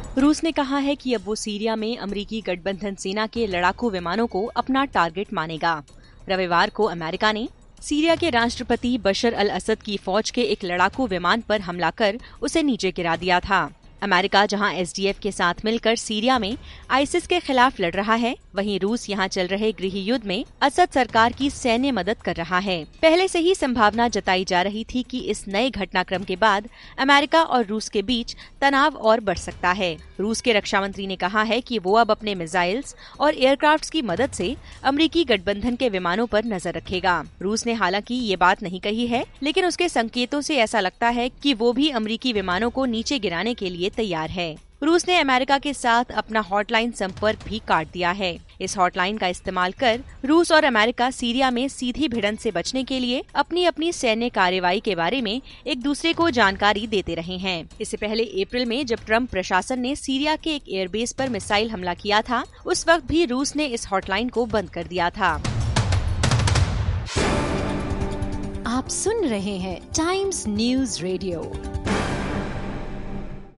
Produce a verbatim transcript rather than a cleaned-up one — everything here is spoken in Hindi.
रूस ने कहा है कि अब वो सीरिया में अमेरिकी गठबंधन सेना के लड़ाकू विमानों को अपना टारगेट मानेगा। रविवार को अमेरिका ने सीरिया के राष्ट्रपति बशर अल असद की फौज के एक लड़ाकू विमान पर हमला कर उसे नीचे गिरा दिया था। अमेरिका जहां एस डी एफ के साथ मिलकर सीरिया में आईसिस के खिलाफ लड़ रहा है, वहीं रूस यहां चल रहे गृह युद्ध में असद सरकार की सैन्य मदद कर रहा है। पहले से ही संभावना जताई जा रही थी कि इस नए घटनाक्रम के बाद अमेरिका और रूस के बीच तनाव और बढ़ सकता है। रूस के रक्षा मंत्री ने कहा है कि वो अब अपने मिसाइल्स और एयरक्राफ्ट्स की मदद से अमेरिकी गठबंधन के विमानों पर नजर रखेगा। रूस ने हालांकि ये बात नहीं कही है, लेकिन उसके संकेतों से ऐसा लगता है कि वो भी अमेरिकी विमानों को नीचे गिराने के लिए तैयार है। रूस ने अमेरिका के साथ अपना हॉटलाइन संपर्क भी काट दिया है। इस हॉटलाइन का इस्तेमाल कर रूस और अमेरिका सीरिया में सीधी भिड़ंत से बचने के लिए अपनी अपनी सैन्य कार्रवाई के बारे में एक दूसरे को जानकारी देते रहे हैं। इससे पहले अप्रैल में जब ट्रम्प प्रशासन ने सीरिया के एक एयरबेस पर मिसाइल हमला किया था, उस वक्त भी रूस ने इस हॉटलाइन को बंद कर दिया था। आप सुन रहे हैं टाइम्स न्यूज रेडियो।